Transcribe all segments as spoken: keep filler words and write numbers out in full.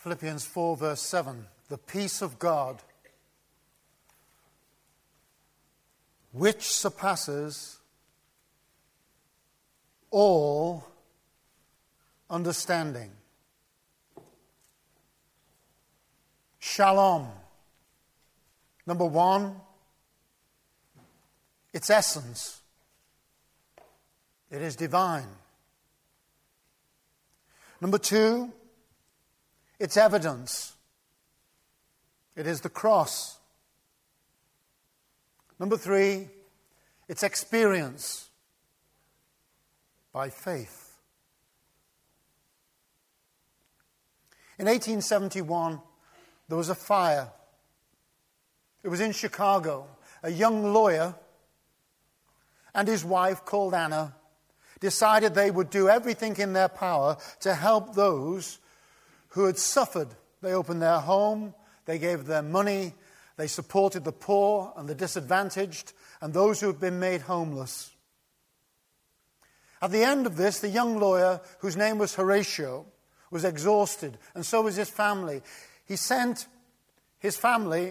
Philippians four verse seven, the peace of God, which surpasses all understanding. Shalom. Number one, its essence. It is divine. Number two, its evidence. It is the cross. Number three, its experience by faith. In eighteen seventy-one, there was a fire. It was in Chicago. A young lawyer and his wife, called Anna, decided they would do everything in their power to help those who had suffered. They opened their home, they gave their money, they supported the poor and the disadvantaged and those who had been made homeless. At the end of this, the young lawyer, whose name was Horatio, was exhausted, and so was his family. He sent his family,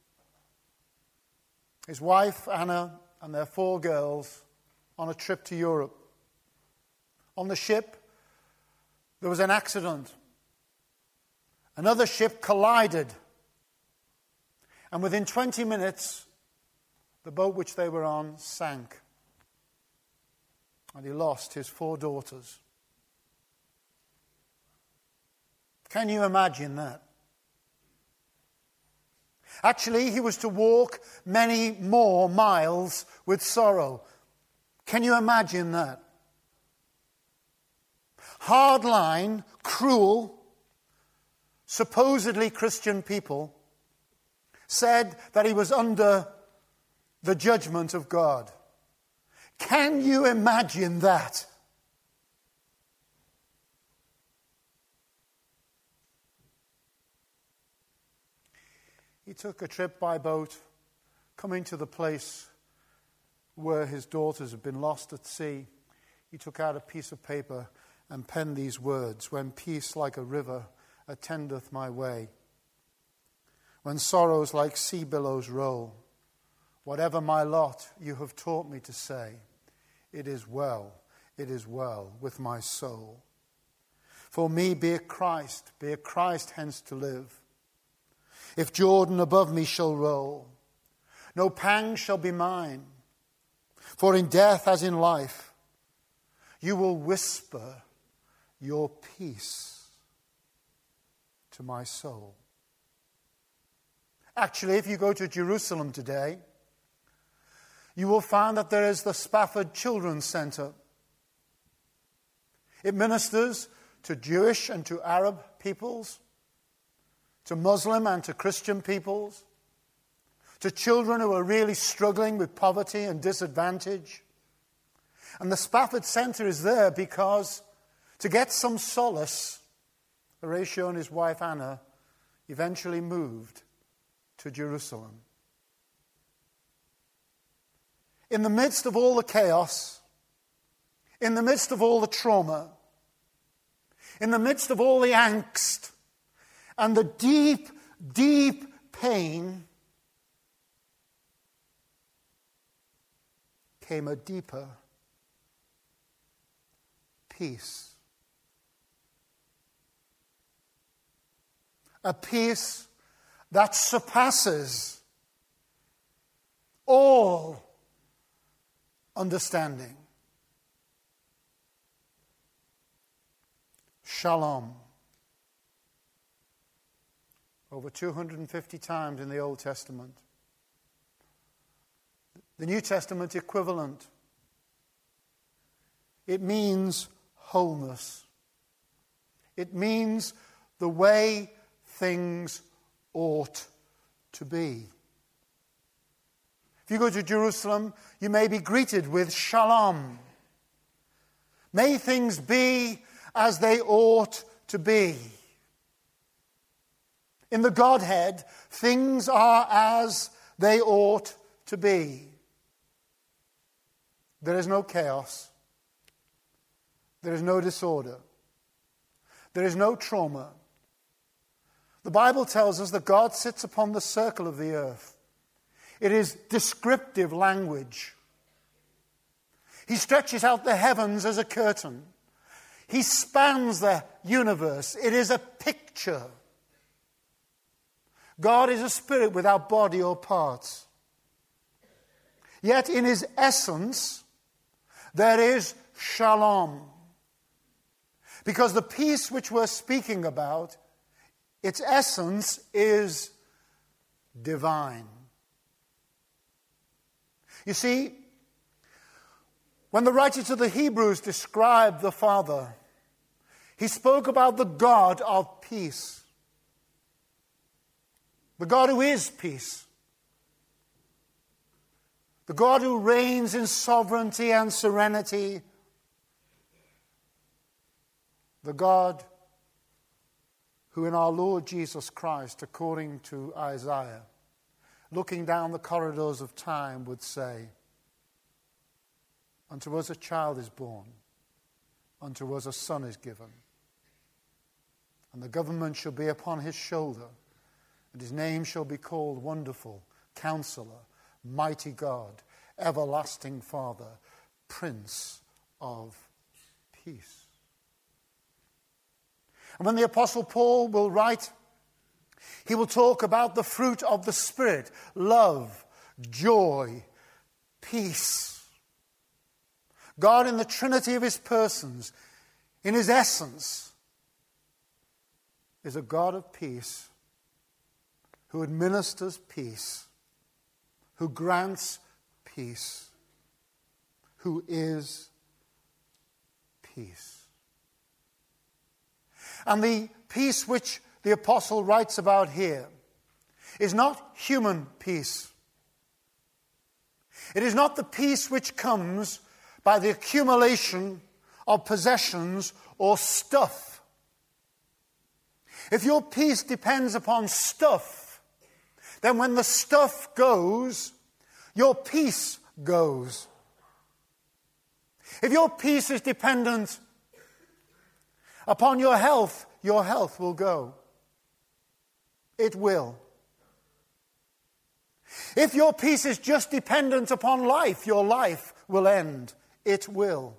his wife, Anna, and their four girls, on a trip to Europe. On the ship, there was an accident. Another ship collided. And within twenty minutes, the boat which they were on sank. And he lost his four daughters. Can you imagine that? Actually, he was to walk many more miles with sorrow. Can you imagine that? Hardline, cruel, supposedly Christian people said that he was under the judgment of God. Can you imagine that? He took a trip by boat, coming to the place where his daughters had been lost at sea. He took out a piece of paper and penned these words: "When peace like a river attendeth my way, when sorrows like sea billows roll, whatever my lot you have taught me to say, it is well, it is well with my soul. For me be it Christ, be it Christ hence to live. If Jordan above me shall roll, no pang shall be mine. For in death as in life, you will whisper your peace to my soul." Actually, if you go to Jerusalem today, you will find that there is the Spafford Children's Center. It ministers to Jewish and to Arab peoples, to Muslim and to Christian peoples, to children who are really struggling with poverty and disadvantage. And the Spafford Center is there because, to get some solace, Horatio and his wife Anna eventually moved to Jerusalem. In the midst of all the chaos, in the midst of all the trauma, in the midst of all the angst and the deep, deep pain, came a deeper peace. A peace that surpasses all understanding. Shalom. Over two hundred fifty times in the Old Testament. The New Testament equivalent. It means wholeness. It means the way things ought to be. If you go to Jerusalem, you may be greeted with shalom. May things be as they ought to be. In the Godhead, things are as they ought to be. There is no chaos. There is no disorder. There is no trauma. The Bible tells us that God sits upon the circle of the earth. It is descriptive language. He stretches out the heavens as a curtain. He spans the universe. It is a picture. God is a spirit without body or parts. Yet in his essence, there is shalom. Because the peace which we're speaking about, its essence is divine. You see, when the writer to the Hebrews described the Father, he spoke about the God of peace. The God who is peace. The God who reigns in sovereignty and serenity. The God who in our Lord Jesus Christ, according to Isaiah, looking down the corridors of time would say, unto us a child is born, unto us a son is given, and the government shall be upon his shoulder, and his name shall be called Wonderful, Counselor, Mighty God, Everlasting Father, Prince of Peace. And when the Apostle Paul will write, he will talk about the fruit of the Spirit: love, joy, peace. God in the Trinity of his persons, in his essence, is a God of peace who administers peace, who grants peace, who is peace. And the peace which the apostle writes about here is not human peace. It is not the peace which comes by the accumulation of possessions or stuff. If your peace depends upon stuff, then when the stuff goes, your peace goes. If your peace is dependent upon your health, your health will go. It will. If your peace is just dependent upon life, your life will end. It will.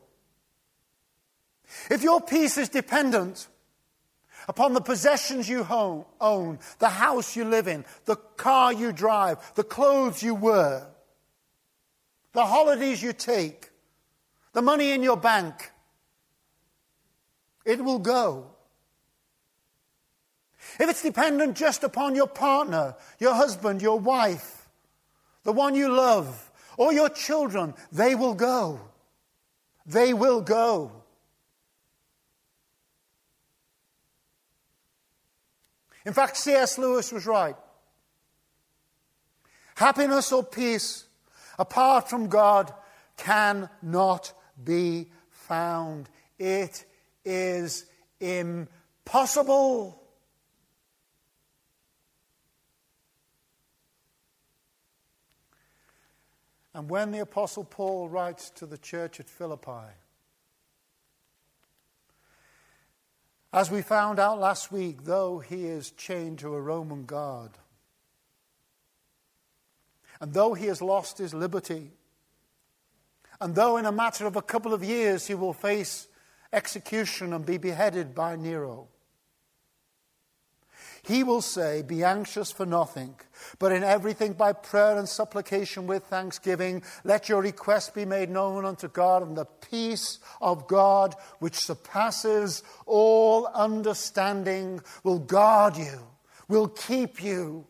If your peace is dependent upon the possessions you own, the house you live in, the car you drive, the clothes you wear, the holidays you take, the money in your bank, it will go. If it's dependent just upon your partner, your husband, your wife, the one you love, or your children, they will go. They will go. In fact, C S Lewis was right. Happiness or peace apart from God cannot be found. It is impossible. And when the Apostle Paul writes to the church at Philippi, as we found out last week, though he is chained to a Roman guard, and though he has lost his liberty, and though in a matter of a couple of years he will face execution and be beheaded by Nero, he will say, be anxious for nothing, but in everything by prayer and supplication with thanksgiving, let your requests be made known unto God, and the peace of God, which surpasses all understanding, will guard you, will keep you.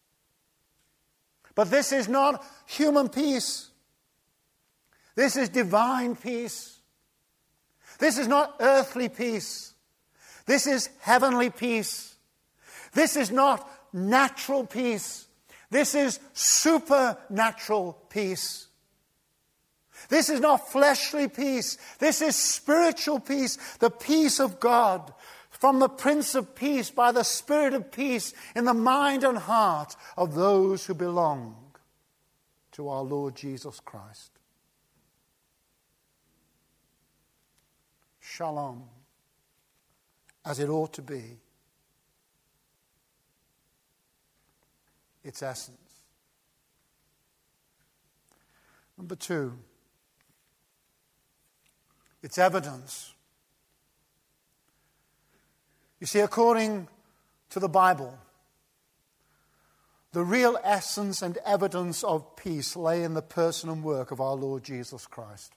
But this is not human peace. This is divine peace. This is not earthly peace. This is heavenly peace. This is not natural peace. This is supernatural peace. This is not fleshly peace. This is spiritual peace, the peace of God from the Prince of Peace by the Spirit of peace in the mind and heart of those who belong to our Lord Jesus Christ. Shalom, as it ought to be. its essence. Number two, its evidence. You see, according to the Bible, the real essence and evidence of peace lay in the person and work of our Lord Jesus Christ.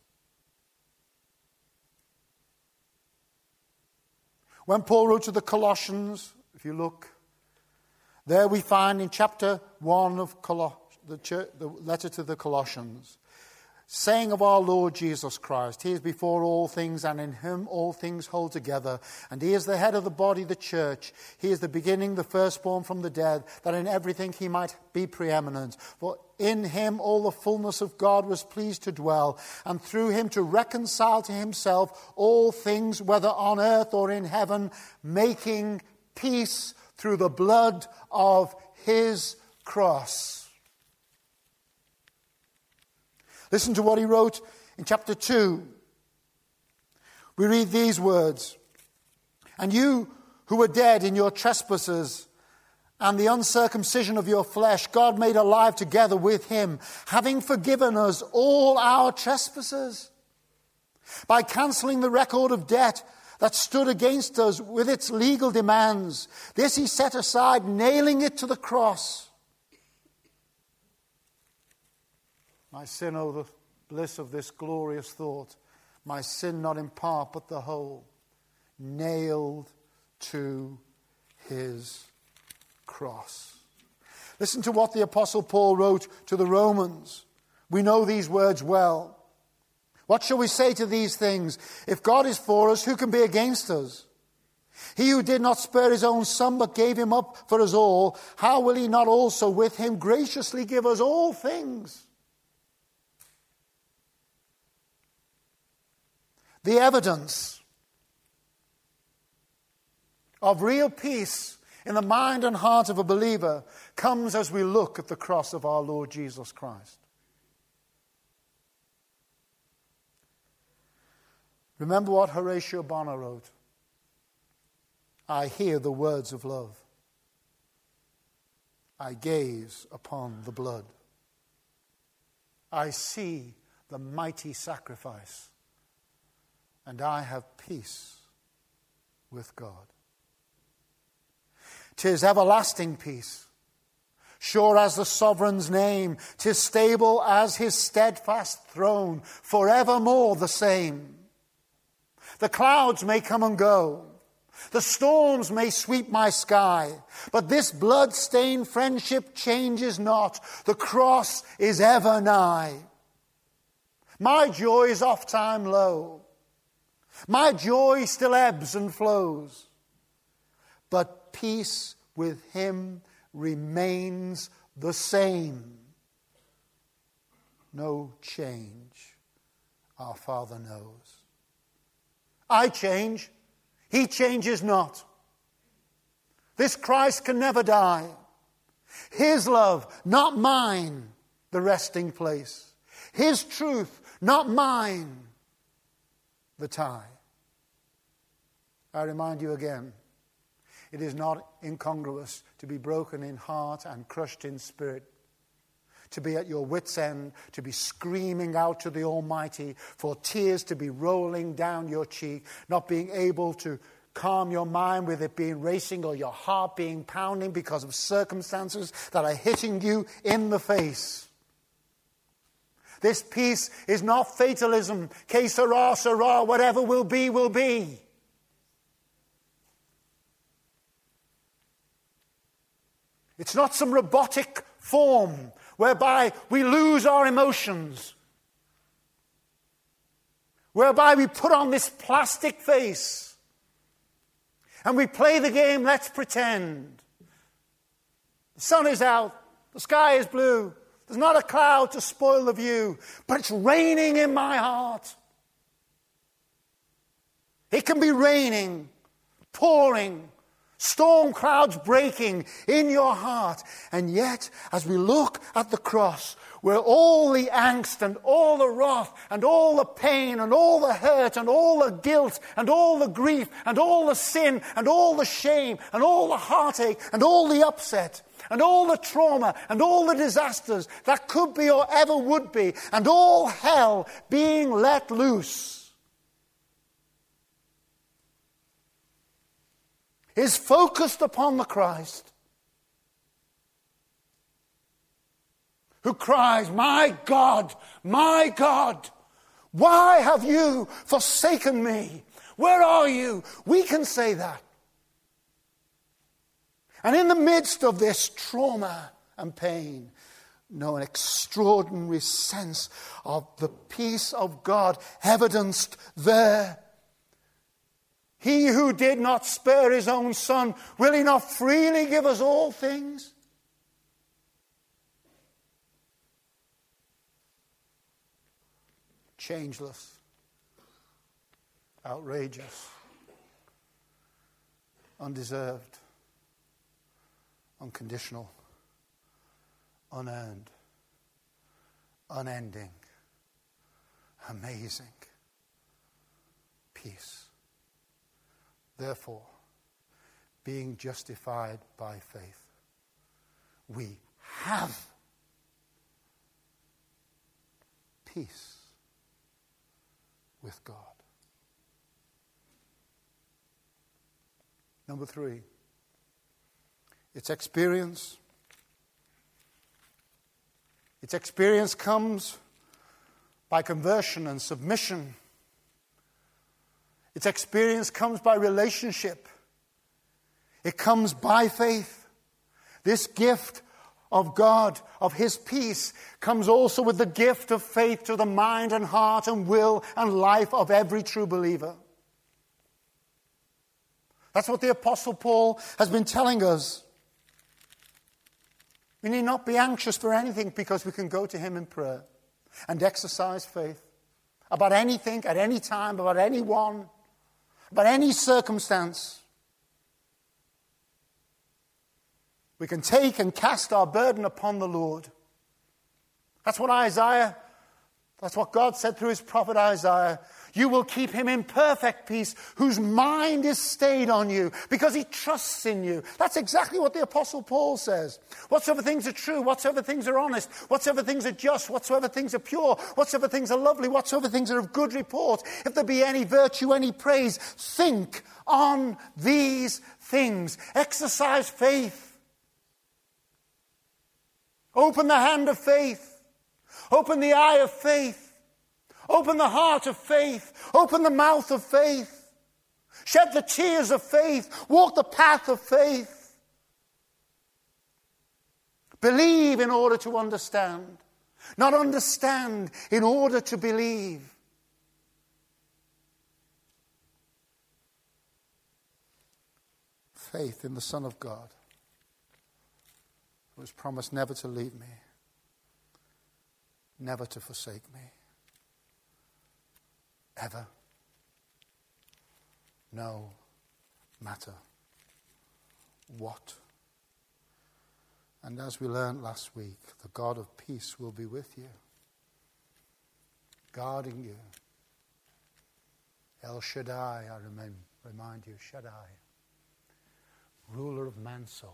When Paul wrote to the Colossians, if you look, there we find in chapter one of Coloss- the, church, the letter to the Colossians, saying of our Lord Jesus Christ, He is before all things, and in Him all things hold together. And He is the head of the body, the church. He is the beginning, the firstborn from the dead, that in everything He might be preeminent. For in Him all the fullness of God was pleased to dwell, and through Him to reconcile to Himself all things, whether on earth or in heaven, making peace through the blood of His cross. Listen to what he wrote in chapter two. We read these words. And you who were dead in your trespasses and the uncircumcision of your flesh, God made alive together with Him, having forgiven us all our trespasses, by cancelling the record of debt that stood against us with its legal demands. This He set aside, nailing it to the cross. My sin, oh, the bliss of this glorious thought. My sin not in part, but the whole. Nailed to His cross. Listen to what the Apostle Paul wrote to the Romans. We know these words well. What shall we say to these things? If God is for us, who can be against us? He who did not spare His own Son, but gave Him up for us all, how will He not also with Him graciously give us all things? The evidence of real peace in the mind and heart of a believer comes as we look at the cross of our Lord Jesus Christ. Remember what Horatio Bonner wrote. I hear the words of love. I gaze upon the blood. I see the mighty sacrifice. And I have peace with God. 'Tis everlasting peace, sure as the sovereign's name. 'Tis stable as His steadfast throne, forevermore the same. The clouds may come and go, the storms may sweep my sky, but this blood-stained friendship changes not. The cross is ever nigh. My joy is oft-time low. My joy still ebbs and flows, but peace with Him remains the same. No change, our Father knows. I change, He changes not. This Christ can never die. His love, not mine, the resting place. His truth, not mine, the tie. I remind you again, it is not incongruous to be broken in heart and crushed in spirit, to be at your wit's end, to be screaming out to the Almighty, for tears to be rolling down your cheek, not being able to calm your mind with it being racing or your heart being pounding because of circumstances that are hitting you in the face. This peace is not fatalism. Que sera, sera, whatever will be, will be. It's not some robotic form whereby we lose our emotions, whereby we put on this plastic face and we play the game, let's pretend. The sun is out, the sky is blue, there's not a cloud to spoil the view, but it's raining in my heart. It can be raining, pouring, Storm clouds breaking in your heart. And yet, as we look at the cross, where all the angst and all the wrath and all the pain and all the hurt and all the guilt and all the grief and all the sin and all the shame and all the heartache and all the upset and all the trauma and all the disasters that could be or ever would be and all hell being let loose, is focused upon the Christ who cries, "My God, my God, why have you forsaken me? Where are you?" We can say that. And in the midst of this trauma and pain, know an extraordinary sense of the peace of God evidenced there. He who did not spare his own son, will he not freely give us all things? Changeless, outrageous, undeserved, unconditional, unearned, unending, amazing peace. Therefore, being justified by faith, we have peace with God. Number three, its experience. Its experience comes by conversion and submission. Its experience comes by relationship. It comes by faith. This gift of God, of His peace, comes also with the gift of faith to the mind and heart and will and life of every true believer. That's what the Apostle Paul has been telling us. We need not be anxious for anything because we can go to Him in prayer and exercise faith about anything, at any time, about anyone, about any circumstance. We can take and cast our burden upon the Lord. That's what Isaiah, that's what God said through His prophet Isaiah. You will keep him in perfect peace, whose mind is stayed on you, because he trusts in you. That's exactly what the Apostle Paul says. Whatsoever things are true, whatsoever things are honest, whatsoever things are just, whatsoever things are pure, whatsoever things are lovely, whatsoever things are of good report, if there be any virtue, any praise, think on these things. Exercise faith. Open the hand of faith. Open the eye of faith. Open the heart of faith. Open the mouth of faith. Shed the tears of faith. Walk the path of faith. Believe in order to understand. Not understand in order to believe. Faith in the Son of God, who has promised never to leave me, never to forsake me. Ever. No matter what. And as we learned last week, the God of peace will be with you, guarding you. El Shaddai, I remind, remind you, Shaddai, ruler of man's soul,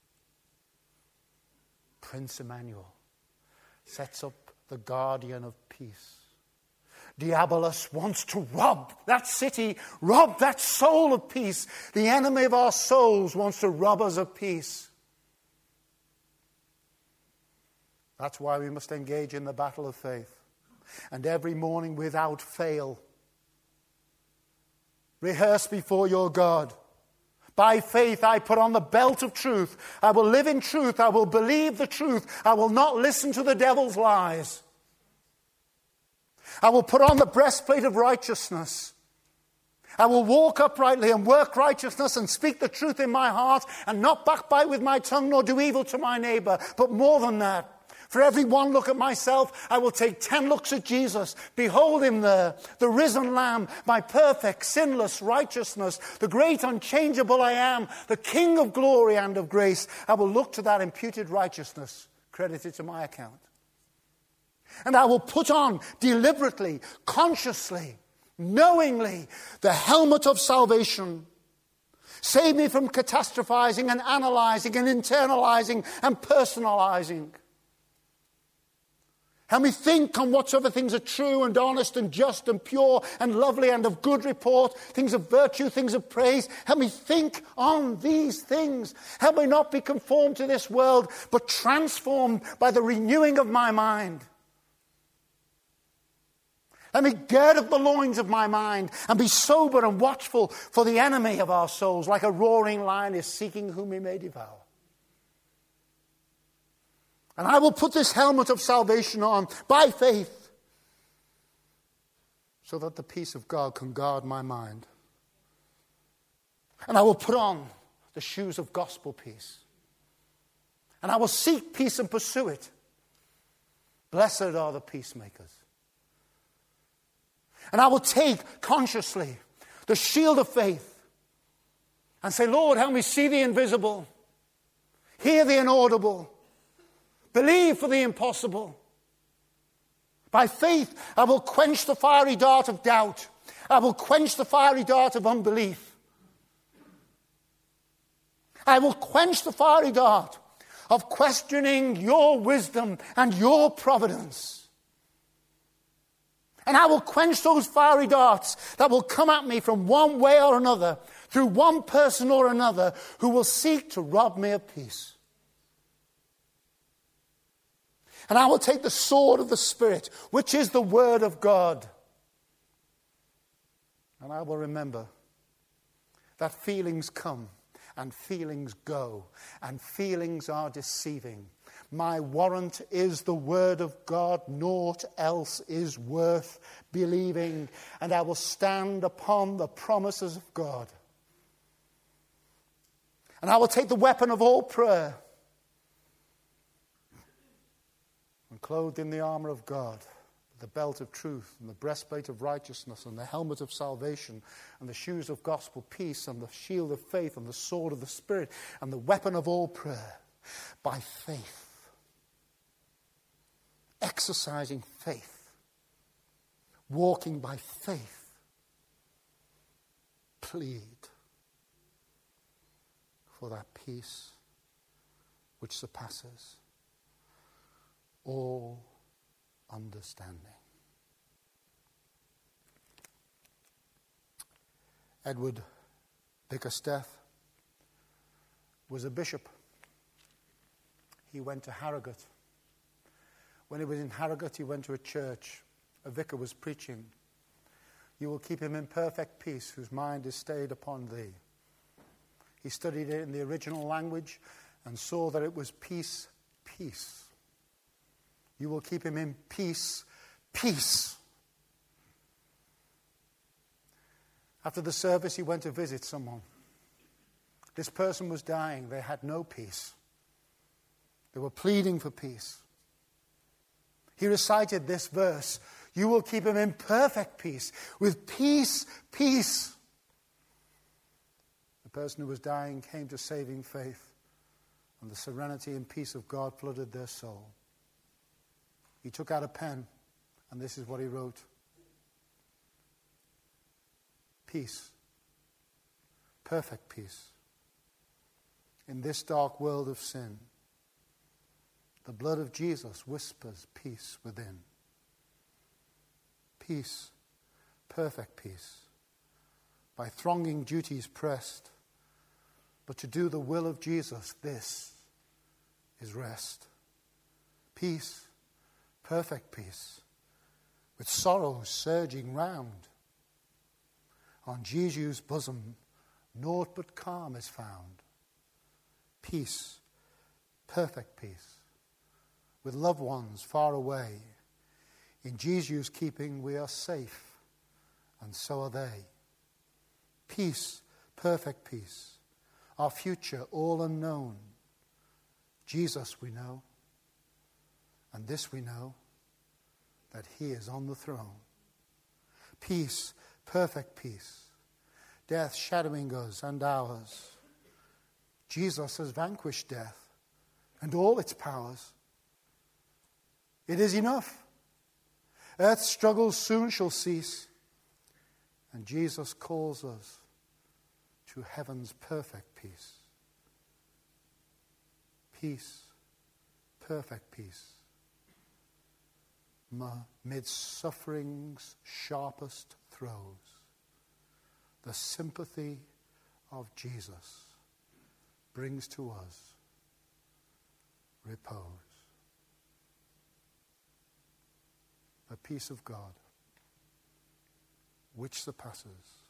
Prince Emmanuel, sets up the guardian of peace. Diabolus wants to rob that city, rob that soul of peace. The enemy of our souls wants to rob us of peace. That's why we must engage in the battle of faith. And every morning without fail, rehearse before your God. By faith I put on the belt of truth. I will live in truth. I will believe the truth. I will not listen to the devil's lies. I will put on the breastplate of righteousness. I will walk uprightly and work righteousness and speak the truth in my heart and not backbite with my tongue nor do evil to my neighbor. But more than that, For every one look at myself, I will take ten looks at Jesus. Behold him there, the risen Lamb, my perfect, sinless righteousness, the great unchangeable I am, the King of glory and of grace. I will look to that imputed righteousness credited to my account. And I will put on deliberately, consciously, knowingly, the helmet of salvation. Save me from catastrophizing and analyzing and internalizing and personalizing. Help me think on whatsoever things are true and honest and just and pure and lovely and of good report, things of virtue, things of praise. Help me think on these things. Help me not be conformed to this world, but transformed by the renewing of my mind. Let me gird up the loins of my mind and be sober and watchful, for the enemy of our souls, like a roaring lion, is seeking whom he may devour. And I will put this helmet of salvation on by faith, so that the peace of God can guard my mind. And I will put on the shoes of gospel peace. And I will seek peace and pursue it. Blessed are the peacemakers. And I will take consciously the shield of faith and say, Lord, help me see the invisible, hear the inaudible, believe for the impossible. By faith, I will quench the fiery dart of doubt. I will quench the fiery dart of unbelief. I will quench the fiery dart of questioning your wisdom and your providence. And I will quench those fiery darts that will come at me from one way or another, through one person or another, who will seek to rob me of peace. And I will take the sword of the Spirit, which is the word of God. And I will remember that feelings come and feelings go, and feelings are deceiving. My warrant is the word of God, naught else is worth believing. And I will stand upon the promises of God. And I will take the weapon of all prayer, and clothed in the armor of God, the belt of truth, and the breastplate of righteousness, and the helmet of salvation, and the shoes of gospel peace, and the shield of faith, and the sword of the Spirit, and the weapon of all prayer, by faith, exercising faith, walking by faith, plead for that peace which surpasses all understanding. Edward Bickersteth was a bishop. He went to Harrogate. When he was in Harrogate, he went to a church. A vicar was preaching, "You will keep him in perfect peace, whose mind is stayed upon thee." He studied it in the original language and saw that it was peace, peace. You will keep him in peace, peace. After the service, he went to visit someone. This person was dying. They had no peace. They were pleading for peace. He recited this verse, "You will keep him in perfect peace, with peace, peace." The person who was dying came to saving faith, and the serenity and peace of God flooded their soul. He took out a pen, and this is what he wrote. Peace, perfect peace. In this dark world of sin, the blood of Jesus whispers peace within. Peace, perfect peace. By thronging duties pressed, but to do the will of Jesus, this is rest. Peace, perfect peace, with sorrow surging round. On Jesus' bosom, naught but calm is found. Peace, perfect peace, with loved ones far away. In Jesus' keeping we are safe, and so are they. Peace, perfect peace, our future all unknown. Jesus we know, And this we know, that he is on the throne. Peace, perfect peace. Death shadowing us and ours. Jesus has vanquished death and all its powers. It is enough. Earth's struggles soon shall cease. And Jesus calls us to heaven's perfect peace. Peace, perfect peace. Mid suffering's sharpest throes, the sympathy of Jesus brings to us repose. The peace of God, which surpasses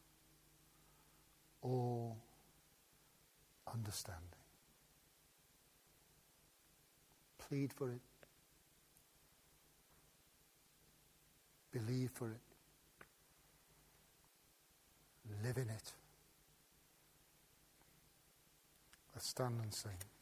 all understanding. Plead for it. Believe for it. Live in it. Let's stand and sing.